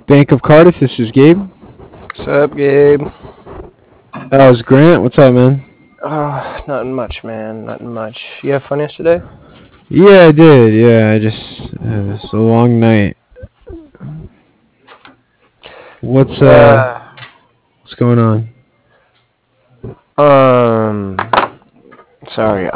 Bank of Cardiff, this is Gabe. What's up, Gabe? That was Grant. What's up, man? Nothing much, man. Nothing much. You have fun yesterday? Yeah, I did. Yeah, it's a long night. What's going on? Sorry,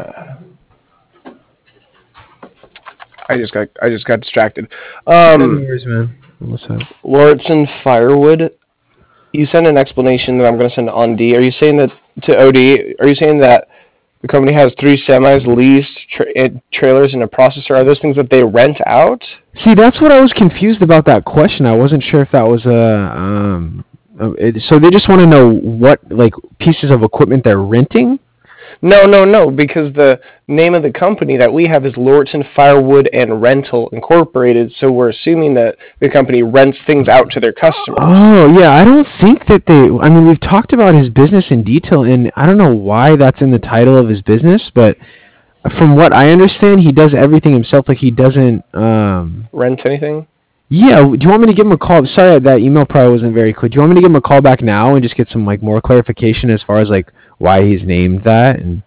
I just got distracted. No worries, man. What's up? Lorton Firewood. You sent an explanation that I'm going to send to OnD. Are you saying that to OD? Are you saying that the company has 3 semis leased, trailers, and a processor? Are those things that they rent out? See, that's what I was confused about that question. I wasn't sure if that was so they just want to know what pieces of equipment they're renting. No, because the name of the company that we have is Lorton Firewood and Rental Incorporated, so we're assuming that the company rents things out to their customers. Oh, yeah, I don't think that we've talked about his business in detail, and I don't know why that's in the title of his business, but from what I understand, he does everything himself. Like, he doesn't rent anything? Yeah, do you want me to give him a call? Sorry, that email probably wasn't very clear. Do you want me to give him a call back now and just get some more clarification as far as why he's named that? And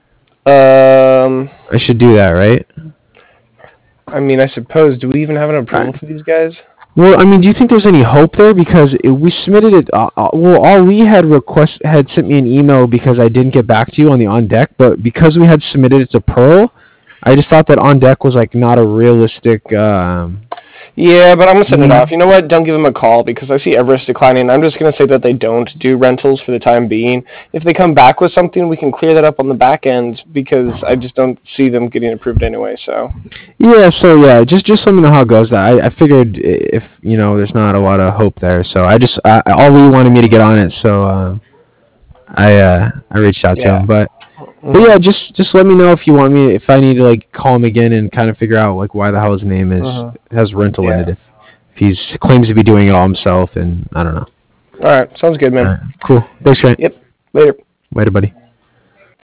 I should do that, right? I mean, I suppose. Do we even have an approval for these guys? Well, I mean, do you think there's any hope there? Because we submitted it. All we had sent me an email because I didn't get back to you on the On Deck, but because we had submitted it to Pearl, I just thought that On Deck was not a realistic. Yeah, but I'm going to send it off. You know what? Don't give them a call because I see Everest declining. I'm just going to say that they don't do rentals for the time being. If they come back with something, we can clear that up on the back end because I just don't see them getting approved anyway. So just let me know how it goes. I figured if there's not a lot of hope there, so all we wanted me to get on it, so I reached out to him, but yeah, just let me know if you want me, if I need to call him again and kind of figure out why the hell his name has rental in it, if he claims to be doing it all himself, and I don't know. All right, sounds good, man. All right, cool. Thanks, Grant. Yep. Later, buddy.